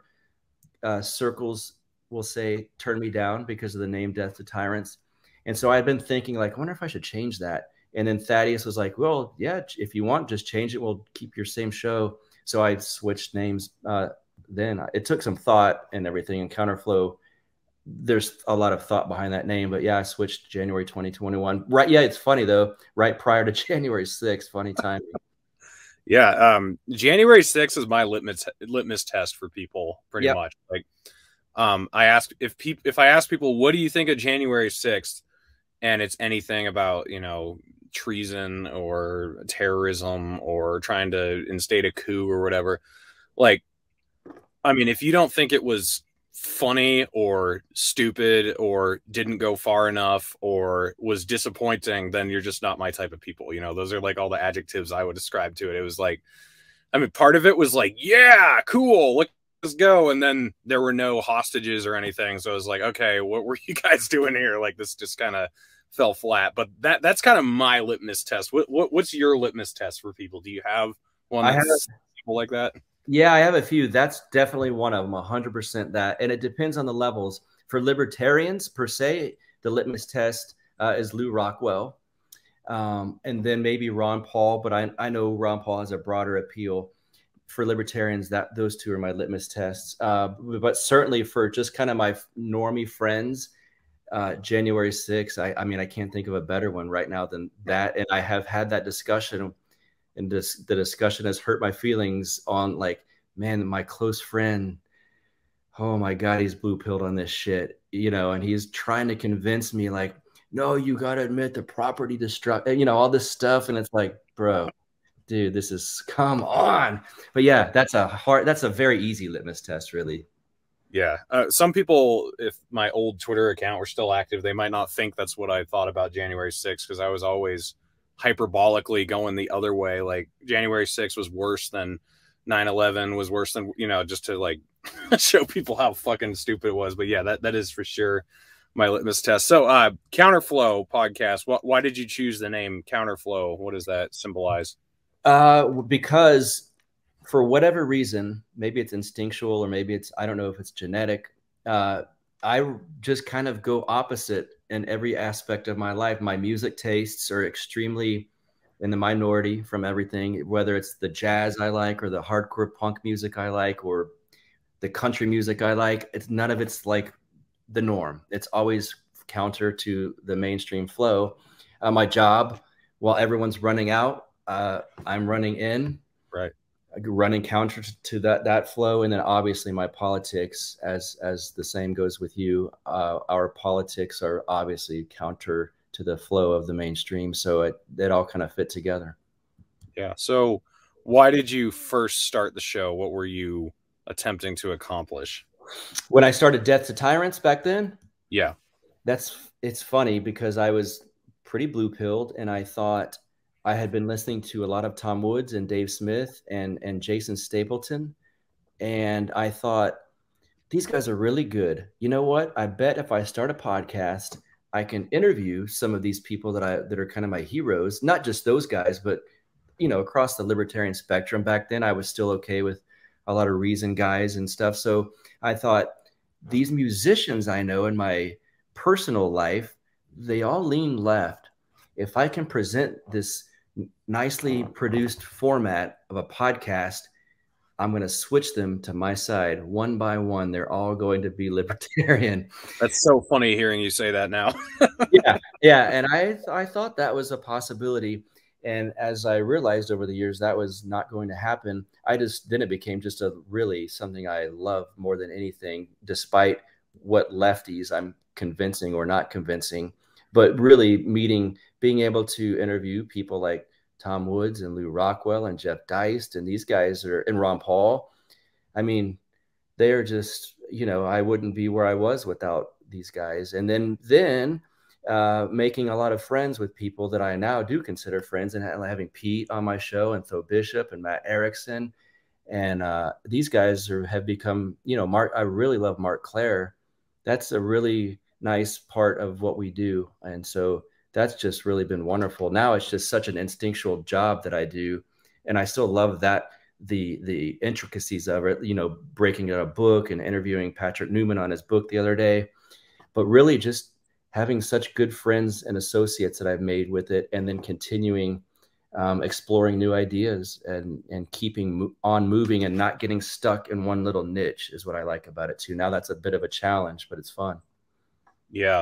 circles, will say, turn me down because of the name Death to Tyrants. And so I've been thinking, like, I wonder if I should change that. And then Thaddeus was like, well, yeah, if you want, just change it. We'll keep your same show. So I switched names. Then it took some thought and everything. And Counterflow, there's a lot of thought behind that name. But yeah, I switched January 2021. Right. Yeah, it's funny, though. Right prior to January 6th. Funny timing. Yeah. January 6th is my litmus test for people, pretty much. Like, I asked if I ask people, what do you think of January 6th? And it's anything about, you know, treason or terrorism or trying to instate a coup or whatever. Like, I mean, if you don't think it was funny or stupid or didn't go far enough or was disappointing, then you're just not my type of people. You know, those are like all the adjectives I would describe to it. It was like, I mean, part of it was like, yeah, cool, let's go. And then there were no hostages or anything. So I was like, okay, what were you guys doing here? Like, this just kind of fell flat. But that's kind of my litmus test. What's your litmus test for people? Do you have one that's people like that? Yeah, I have a few. That's definitely one of them, 100% that. And it depends on the levels. For libertarians, per se, the litmus test is Lew Rockwell. And then maybe Ron Paul, but I know Ron Paul has a broader appeal. For libertarians, those two are my litmus tests. But certainly for just kind of my normie friends, January 6th, I mean, I can't think of a better one right now than that. And I have had that discussion, and the discussion has hurt my feelings on, like, man, my close friend, oh my God, he's blue-pilled on this shit, you know, and he's trying to convince me, like, no, you got to admit the property destruction, you know, all this stuff. And it's like, bro, dude, this is, come on. But yeah, that's a very easy litmus test, really. Yeah. Some people, if my old Twitter account were still active, they might not think that's what I thought about January 6th, because I was always hyperbolically going the other way. Like, January 6th was worse than 9/11, was worse than, you know, just to like show people how fucking stupid it was. But yeah, that is for sure my litmus test. So Counterflow podcast, why did you choose the name Counterflow? What does that symbolize? Because for whatever reason, maybe it's instinctual or maybe it's, I don't know if it's genetic. I just kind of go opposite in every aspect of my life. My music tastes are extremely in the minority from everything, whether it's the jazz I like or the hardcore punk music I like or the country music I like. None of it's like the norm. It's always counter to the mainstream flow. My job, while everyone's running out, I'm running in, Right. running counter to that flow, and then obviously my politics, as the same goes with you. Our politics are obviously counter to the flow of the mainstream, so it all kind of fit together. Yeah. So why did you first start the show? What were you attempting to accomplish? When I started Death to Tyrants back then, Yeah. it's funny because I was pretty blue pilled, and I thought I had been listening to a lot of Tom Woods and Dave Smith and Jason Stapleton, and I thought these guys are really good. You know what? I bet if I start a podcast, I can interview some of these people that are kind of my heroes, not just those guys, but across the libertarian spectrum. Back then I was still okay with a lot of Reason guys and stuff. So I thought these musicians I know in my personal life, they all lean left. If I can present this nicely produced format of a podcast, I'm going to switch them to my side one by one. They're all going to be libertarian. That's so funny hearing you say that now. Yeah. And I thought that was a possibility. And as I realized over the years, that was not going to happen. Then it became just really something I love more than anything, despite what lefties I'm convincing or not convincing, but really being able to interview people like Tom Woods and Lou Rockwell and Jeff Deist, and these guys and Ron Paul. I mean, they're just, I wouldn't be where I was without these guys. And then making a lot of friends with people that I now do consider friends, and having Pete on my show and Tho Bishop and Matt Erickson. And these guys have become, Mark. I really love Mark Claire. That's a really nice part of what we do. And so that's just really been wonderful. Now it's just such an instinctual job that I do. And I still love that, the intricacies of it, breaking out a book and interviewing Patrick Newman on his book the other day, but really just having such good friends and associates that I've made with it, and then continuing exploring new ideas and keeping on moving and not getting stuck in one little niche is what I like about it too. Now that's a bit of a challenge, but it's fun. Yeah.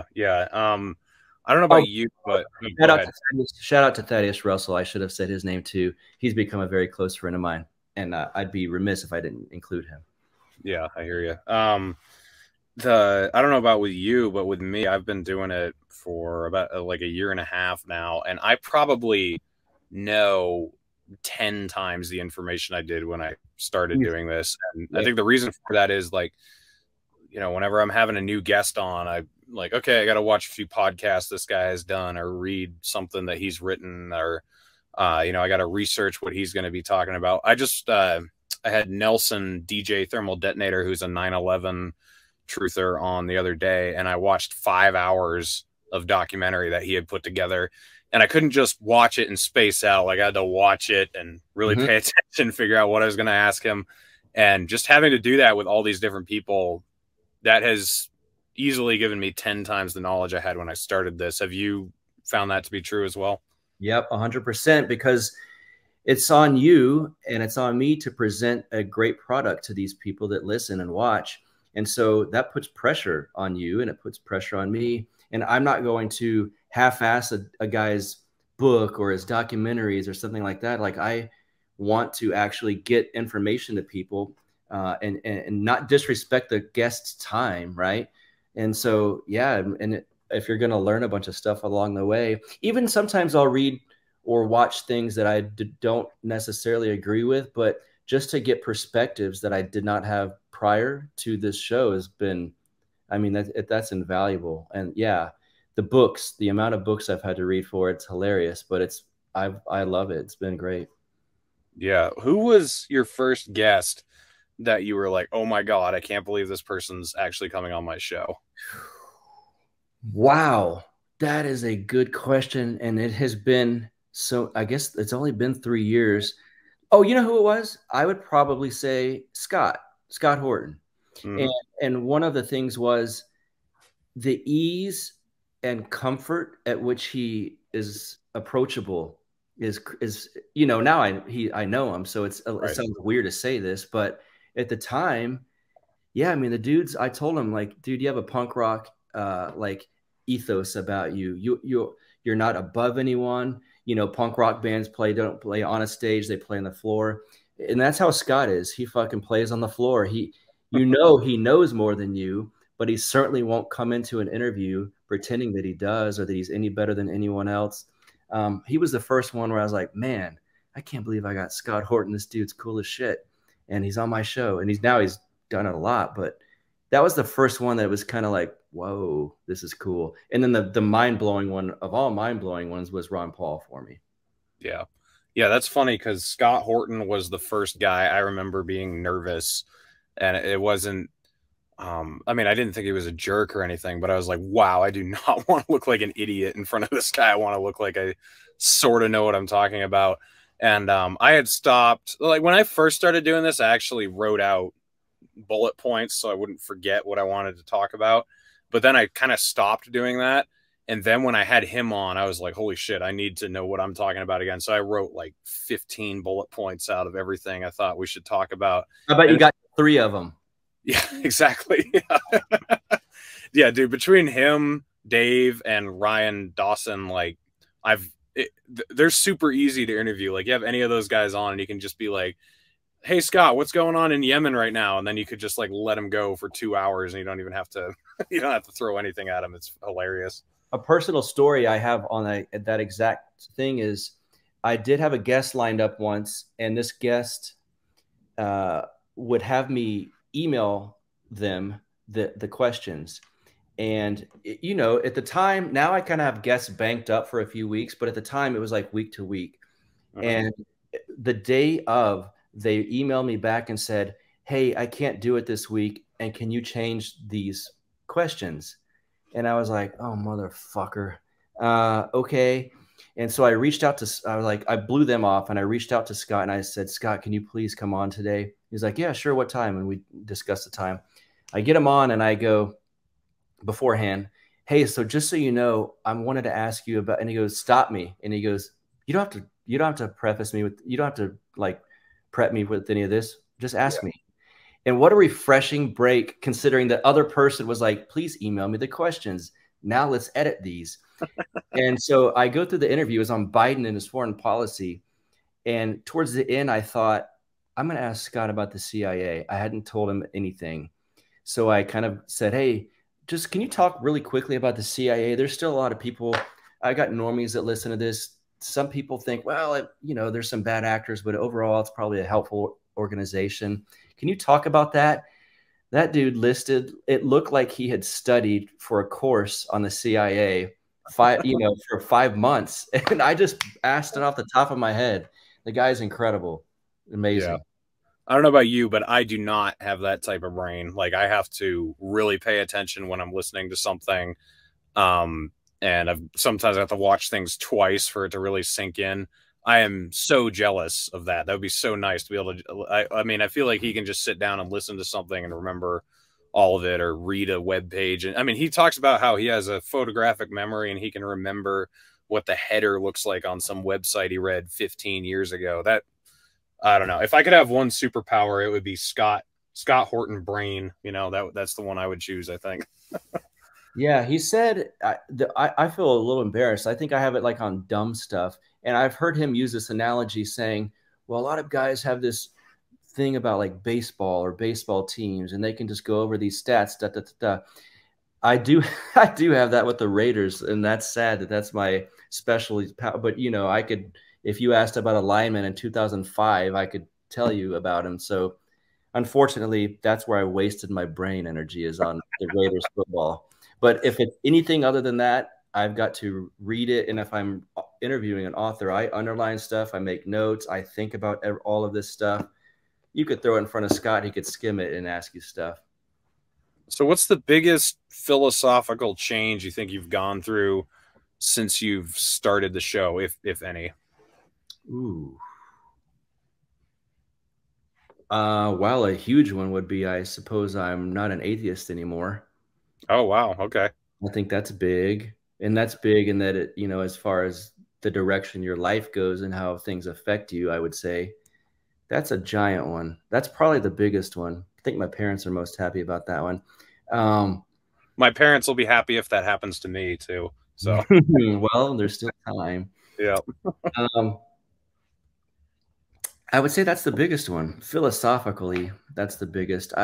I don't know about you, but shout out to Thaddeus Russell. I should have said his name too. He's become a very close friend of mine, and I'd be remiss if I didn't include him. Yeah, I hear you. I don't know about with you, but with me, I've been doing it for about like a year and a half now, and I probably know 10 times the information I did when I started doing this. And I think the reason for that is, like, whenever I'm having a new guest on, I I got to watch a few podcasts this guy has done, or read something that he's written, or, I got to research what he's going to be talking about. I had Nelson DJ Thermal Detonator, who's a 9/11 truther, on the other day, and I watched 5 hours of documentary that he had put together, and I couldn't just watch it and space out. Like, I had to watch it and really pay attention, figure out what I was going to ask him. And just having to do that with all these different people, that has easily given me 10 times the knowledge I had when I started this. Have you found that to be true as well? Yep, 100%, because it's on you and it's on me to present a great product to these people that listen and watch. And so that puts pressure on you, and it puts pressure on me. And I'm not going to half-ass a guy's book or his documentaries or something like that. Like, I want to actually get information to people and not disrespect the guest's time, right? And so, yeah, and if you're going to learn a bunch of stuff along the way, even sometimes I'll read or watch things that I don't necessarily agree with, but just to get perspectives that I did not have prior to this show has been, I mean, that's invaluable. And yeah, the amount of books I've had to read for it's hilarious, but I love it. It's been great. Yeah. Who was your first guest that you were like, oh my God, I can't believe this person's actually coming on my show? Wow. That is a good question. And it has been, so I guess it's only been 3 years. Oh, you know who it was? I would probably say Scott Horton. And one of the things was the ease and comfort at which he is approachable is now I know him, so it sounds weird to say this, but at the time, yeah, I mean, I told him, like, dude, you have a punk rock like ethos about you. You're not above anyone. You know, punk rock bands don't play on a stage, they play on the floor. And that's how Scott is. He fucking plays on the floor. You know, he knows more than you, but he certainly won't come into an interview pretending that he does or that he's any better than anyone else. He was the first one where I was like, man, I can't believe I got Scott Horton. This dude's cool as shit. And he's on my show. And he's done it a lot, but that was the first one that was kind of like, whoa, this is cool. And then the mind-blowing one of all mind-blowing ones was Ron Paul for me. Yeah. Yeah, that's funny because Scott Horton was the first guy I remember being nervous. And it wasn't, I mean, I didn't think he was a jerk or anything, but I was like, wow, I do not want to look like an idiot in front of this guy. I want to look like I sort of know what I'm talking about. And I had stopped, like when I first started doing this, I actually wrote out bullet points so I wouldn't forget what I wanted to talk about. But then I kind of stopped doing that. And then when I had him on, I was like, holy shit, I need to know what I'm talking about again. So I wrote like 15 bullet points out of everything I thought we should talk about. I bet you got 3 of them. Yeah, exactly. Yeah. Yeah, dude, between him, Dave, and Ryan Dawson, like they're super easy to interview. Like you have any of those guys on and you can just be like, hey, Scott, what's going on in Yemen right now? And then you could just like let him go for 2 hours and you don't even have to, you don't have to throw anything at him. It's hilarious. A personal story I have on that exact thing is I did have a guest lined up once, and this guest would have me email them the questions. And, you know, at the time, now I kind of have guests banked up for a few weeks, but at the time it was like week to week. And the day of, they emailed me back and said, hey, I can't do it this week. And can you change these questions? And I was like, oh, motherfucker. Okay. And so I reached out I blew them off and I reached out to Scott and I said, Scott, can you please come on today? He's like, yeah, sure. What time? And we discussed the time. I get him on and I go beforehand, hey, so just so you know, I wanted to ask you about, and he goes, stop me. And he goes, you don't have to preface me with, you don't have to like prep me with any of this. Just ask me. And what a refreshing break, considering the other person was like, please email me the questions. Now let's edit these. And so I go through the interview. It was on Biden and his foreign policy. And towards the end, I thought, I'm going to ask Scott about the CIA. I hadn't told him anything. So I kind of said, hey, just can you talk really quickly about the CIA? There's still a lot of people. I got normies that listen to this. Some people think, well, you know, there's some bad actors, but overall, it's probably a helpful organization. Can you talk about that? That dude listed, it looked like he had studied for a course on the CIA for 5 months. And I just asked it off the top of my head. The guy's incredible. Amazing. Yeah. I don't know about you, but I do not have that type of brain. Like I have to really pay attention when I'm listening to something. And sometimes I have to watch things twice for it to really sink in. I am so jealous of that. That would be so nice to be able to, I mean, I feel like he can just sit down and listen to something and remember all of it or read a web page. And I mean, he talks about how he has a photographic memory and he can remember what the header looks like on some website he read 15 years ago. That, I don't know. If I could have one superpower, it would be Scott Horton brain. You know, that's the one I would choose, I think. Yeah, he said, I feel a little embarrassed. I think I have it like on dumb stuff. And I've heard him use this analogy saying, well, a lot of guys have this thing about like baseball or baseball teams, and they can just go over these stats. Da, da, da, da. I do have that with the Raiders, and that's sad that that's my specialty. But, you know, I could, if you asked about a lineman in 2005, I could tell you about him. So unfortunately, that's where I wasted my brain energy, is on the Raiders football. But if it's anything other than that, I've got to read it. And if I'm interviewing an author, I underline stuff. I make notes. I think about all of this stuff. You could throw it in front of Scott. He could skim it and ask you stuff. So what's the biggest philosophical change you think you've gone through since you've started the show, if any? Ooh. Well, a huge one would be, I suppose I'm not an atheist anymore. Oh, wow. Okay. I think that's big. And that's big in that, it, you know, as far as the direction your life goes and how things affect you, I would say that's a giant one. That's probably the biggest one. I think my parents are most happy about that one. My parents will be happy if that happens to me too. So Well, there's still time. yeah. Um, I would say that's the biggest one. Philosophically, that's the biggest.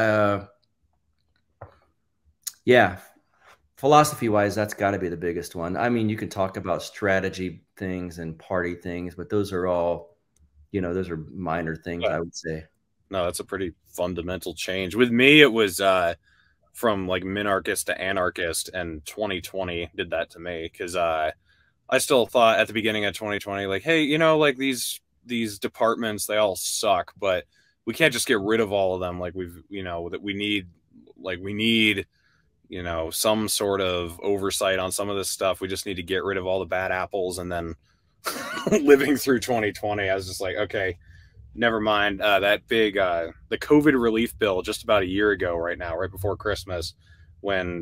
Yeah, philosophy wise, that's got to be the biggest one. I mean, you can talk about strategy things and party things, but those are all, those are minor things, I would say. No, that's a pretty fundamental change. With me, it was from like minarchist to anarchist, and 2020 did that to me because I still thought at the beginning of 2020, like, hey, like these departments, they all suck, but we can't just get rid of all of them. Like that we need some sort of oversight on some of this stuff. We just need to get rid of all the bad apples. And then living through 2020, I was just like, okay, never mind. That big the COVID relief bill just about a year ago, right now, right before Christmas, when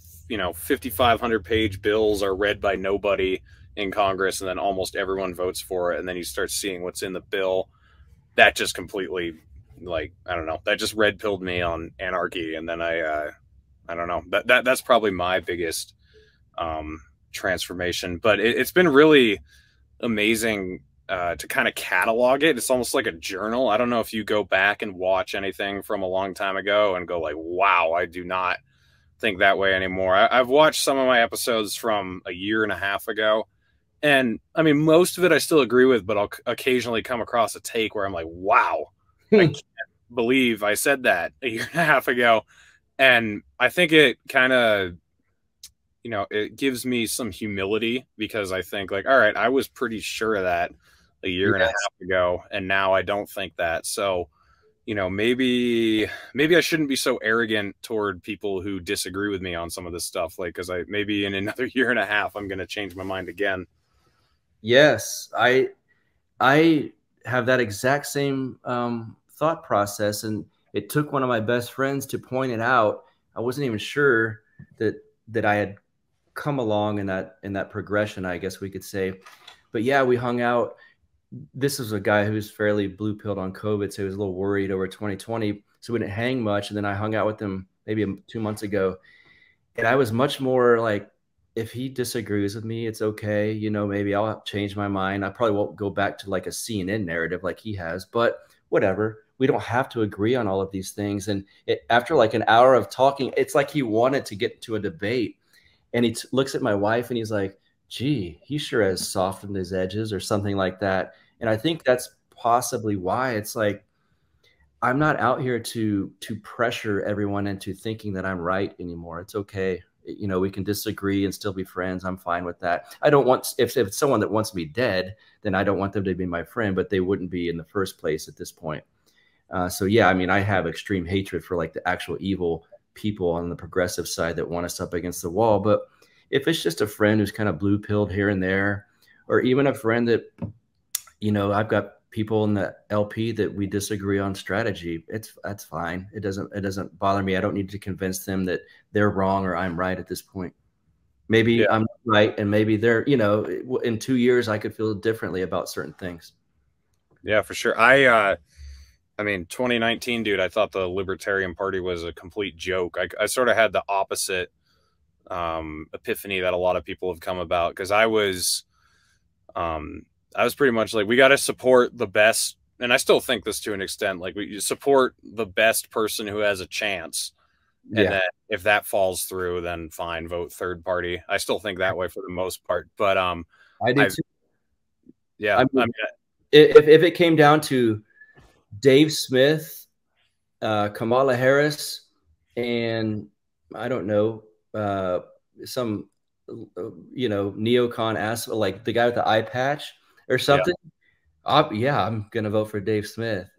5,500 page bills are read by nobody in Congress, and then almost everyone votes for it, and then you start seeing what's in the bill. That just completely, like, I don't know, that just red pilled me on anarchy, and then I don't know, that's probably my biggest transformation. But it's been really amazing to kind of catalog it. It's almost like a journal. I don't know if you go back and watch anything from a long time ago and go like, wow, I do not think that way anymore. I've watched some of my episodes from a year and a half ago, and I mean, most of it I still agree with, but I'll occasionally come across a take where I'm like, wow, I can't believe I said that a year and a half ago. And I think it kind of, it gives me some humility, because I think like, all right, I was pretty sure of that a year and a half ago, and now I don't think that. So, maybe I shouldn't be so arrogant toward people who disagree with me on some of this stuff. Like, cause maybe in another year and a half, I'm going to change my mind again. Yes, I have that exact same thought process, and it took one of my best friends to point it out. I wasn't even sure that I had come along in that progression, I guess we could say. But yeah, we hung out. This was a guy who's fairly blue pilled on COVID, so he was a little worried over 2020. So we didn't hang much. And then I hung out with him maybe 2 months ago, and I was much more like, if he disagrees with me, it's okay. Maybe I'll change my mind. I probably won't go back to like a CNN narrative like he has, but whatever. We don't have to agree on all of these things. And after like an hour of talking, it's like he wanted to get to a debate. And he looks at my wife and he's like, gee, he sure has softened his edges or something like that. And I think that's possibly why it's like, I'm not out here to pressure everyone into thinking that I'm right anymore. It's okay. We can disagree and still be friends. I'm fine with that. I don't want, if it's someone that wants me dead, then I don't want them to be my friend, but they wouldn't be in the first place at this point. So yeah, I mean, I have extreme hatred for like the actual evil people on the progressive side that want us up against the wall. But if it's just a friend who's kind of blue pilled here and there, or even a friend that, I've got people in the LP that we disagree on strategy, that's fine. It doesn't bother me. I don't need to convince them that they're wrong or I'm right at this point. Maybe I'm right, and maybe they're, in 2 years I could feel differently about certain things. Yeah, for sure. I mean, 2019, dude, I thought the Libertarian Party was a complete joke. I sort of had the opposite epiphany that a lot of people have come about, because I was pretty much like, we got to support the best. And I still think this to an extent, like, we support the best person who has a chance. And then if that falls through, then fine, vote third party. I still think that way for the most part. But I do too. Yeah. I mean, if it came down to Dave Smith, Kamala Harris, and I don't know, some neocon ass, like the guy with the eye patch or something, I'm gonna vote for Dave Smith.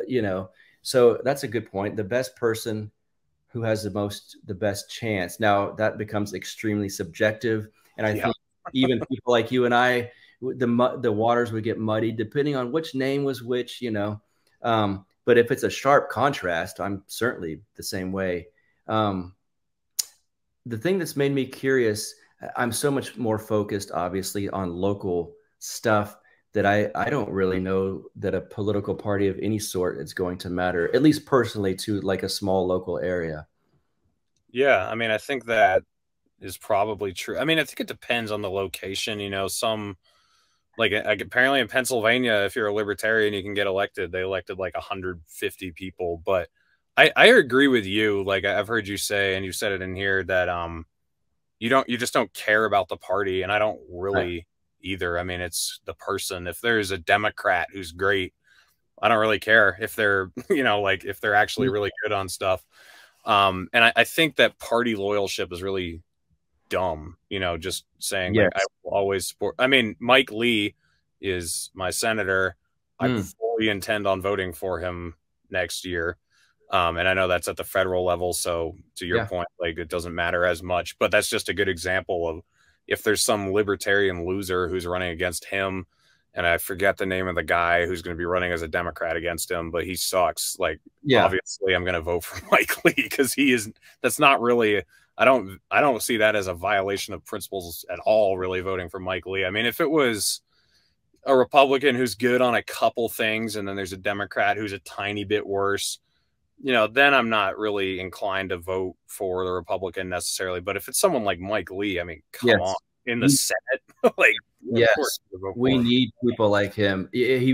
So that's a good point. The best person who has the best chance. Now that becomes extremely subjective, and I think even people like you and I, the waters would get muddied depending on which name was which. But if it's a sharp contrast, I'm certainly the same way. The thing that's made me curious, I'm so much more focused, obviously, on local stuff, that I don't really know that a political party of any sort is going to matter, at least personally, to like a small local area. Yeah, I mean, I think that is probably true. I mean, I think it depends on the location. You know, some like apparently in Pennsylvania, if you're a libertarian, you can get elected. They elected like 150 people, but I agree with you. Like I've heard you say, and you said it in here that you just don't care about the party, and I don't Right. really either. I mean, it's the person. If there's a Democrat who's great, I don't really care if they're like if they're actually really good on stuff. And I think that party loyalship is really dumb, just saying like I Yes. will always support. I mean, Mike Lee is my senator. I Mm. fully intend on voting for him next year. And I know that's at the federal level. So to your Yeah. point, like it doesn't matter as much, but that's just a good example of if there's some libertarian loser who's running against him, and I forget the name of the guy who's going to be running as a Democrat against him, but he sucks. Like, Yeah. obviously I'm going to vote for Mike Lee because that's not really, I don't see that as a violation of principles at all, really voting for Mike Lee. I mean, if it was a Republican who's good on a couple things and then there's a Democrat who's a tiny bit worse, then I'm not really inclined to vote for the Republican necessarily. But if it's someone like Mike Lee, I mean, come on, Yes. in the Senate, like, of course Yes. you vote We for him. need people like him.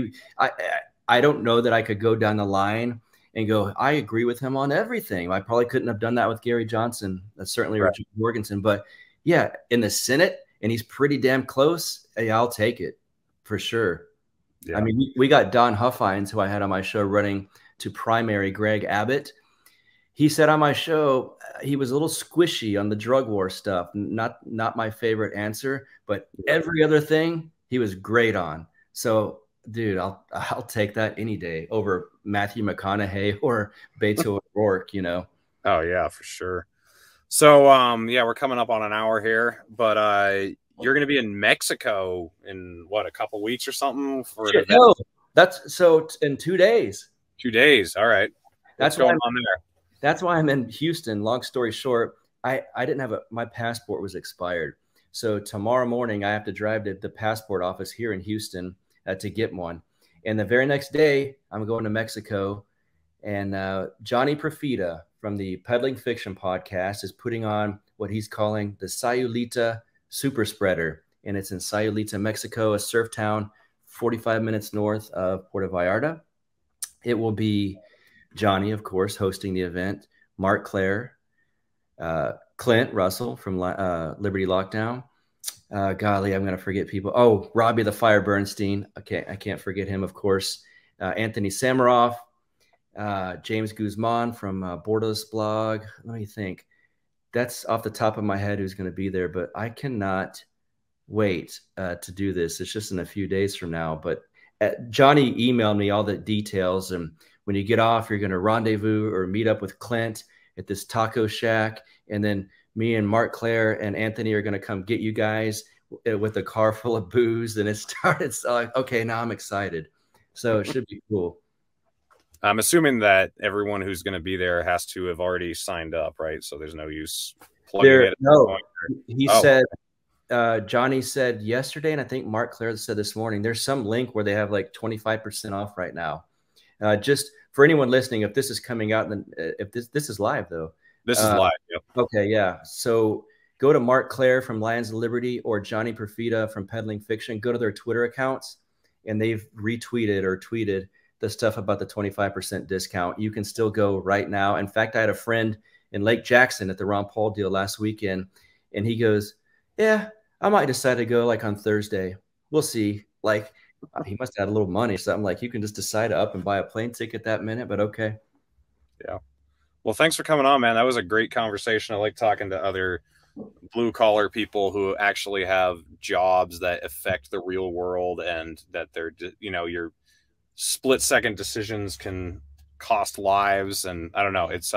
I don't know that I could go down the line and go, I agree with him on everything. I probably couldn't have done that with Gary Johnson, certainly, or Right. Jim Jorgensen. But yeah, in the Senate, and he's pretty damn close. Hey, I'll take it for sure. Yeah. I mean, we got Don Huffines, who I had on my show, running to primary Greg Abbott. He said on my show he was a little squishy on the drug war stuff. Not my favorite answer, but every other thing he was great on. So, dude, I'll take that any day over Matthew McConaughey or Beto O'Rourke. Oh yeah, for sure. So yeah, we're coming up on an hour here, but you're going to be in Mexico in what, a couple weeks or something for an Shit, event? no, that's so in 2 days. 2 days. All right. What's That's why going on there? That's why I'm in Houston. Long story short, I didn't have my passport was expired. So tomorrow morning I have to drive to the passport office here in Houston to get one. And the very next day I'm going to Mexico, and Johnny Profita from the Peddling Fiction podcast is putting on what he's calling the Sayulita Super Spreader. And it's in Sayulita, Mexico, a surf town 45 minutes north of Puerto Vallarta. It will be Johnny, of course, hosting the event, Mark Claire, Clint Russell from Liberty Lockdown. Golly, I'm going to forget people. Oh, Robbie the Fire Bernstein. Okay, I can't forget him, of course. Anthony Samaroff, James Guzman from Bordos blog. Let me think. That's off the top of my head who's going to be there, but I cannot wait to do this. It's just in a few days from now. But Johnny emailed me all the details, and when you get off, you're going to rendezvous or meet up with Clint at this taco shack, and then me and Mark Claire and Anthony are going to come get you guys with a car full of booze. And it started. So like, okay, now I'm excited. So it should be cool. I'm assuming that everyone who's going to be there has to have already signed up, right? So there's no use plugging it. No, he said, Johnny said yesterday, and I think Mark Claire said this morning, there's some link where they have like 25% off right now. Just for anyone listening, if this is coming out, then if this is live though. This is live. Yep. Okay, yeah. So go to Mark Claire from Lions of Liberty or Johnny Profita from Peddling Fiction. Go to their Twitter accounts, and they've retweeted or tweeted the stuff about the 25% discount. You can still go right now. In fact, I had a friend in Lake Jackson at the Ron Paul deal last weekend, and he goes, yeah, I might decide to go like on Thursday. We'll see. Like, he must have had a little money or something. Like, you can just decide up and buy a plane ticket that minute, but okay. Yeah. Well, thanks for coming on, man. That was a great conversation. I like talking to other blue collar people who actually have jobs that affect the real world, and that they're, your split second decisions can cost lives. And I don't know, it's,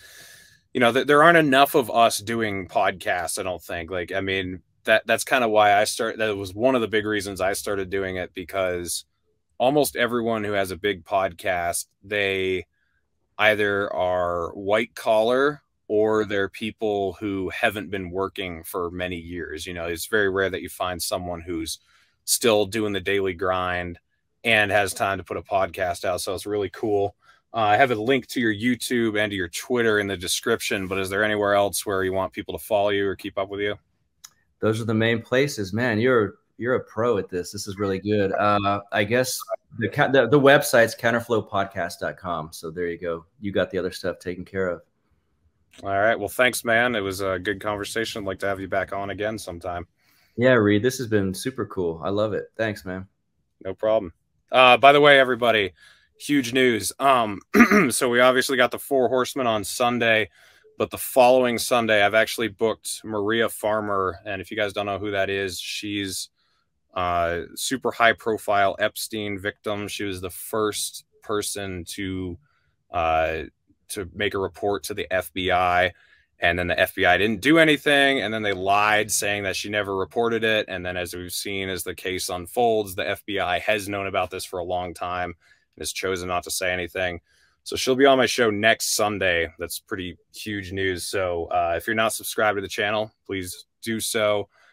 there aren't enough of us doing podcasts, I don't think. Like, I mean, that's kind of why that was one of the big reasons I started doing it, because almost everyone who has a big podcast, they either are white collar or they're people who haven't been working for many years. It's very rare that you find someone who's still doing the daily grind and has time to put a podcast out. So it's really cool. I have a link to your YouTube and to your Twitter in the description, but is there anywhere else where you want people to follow you or keep up with you? Those are the main places, man. You're a pro at this. This is really good. I guess the website's counterflowpodcast.com. So there you go. You got the other stuff taken care of. All right. Well, thanks, man. It was a good conversation. I'd like to have you back on again sometime. Yeah, Reed, this has been super cool. I love it. Thanks, man. No problem. By the way, everybody, huge news. So we obviously got the Four Horsemen on Sunday, but the following Sunday, I've actually booked Maria Farmer. And if you guys don't know who that is, she's super high profile Epstein victim. She was the first person to make a report to the FBI. And then the FBI didn't do anything. And then they lied, saying that she never reported it. And then, as we've seen, as the case unfolds, the FBI has known about this for a long time and has chosen not to say anything. So she'll be on my show next Sunday. That's pretty huge news. So if you're not subscribed to the channel, please do so.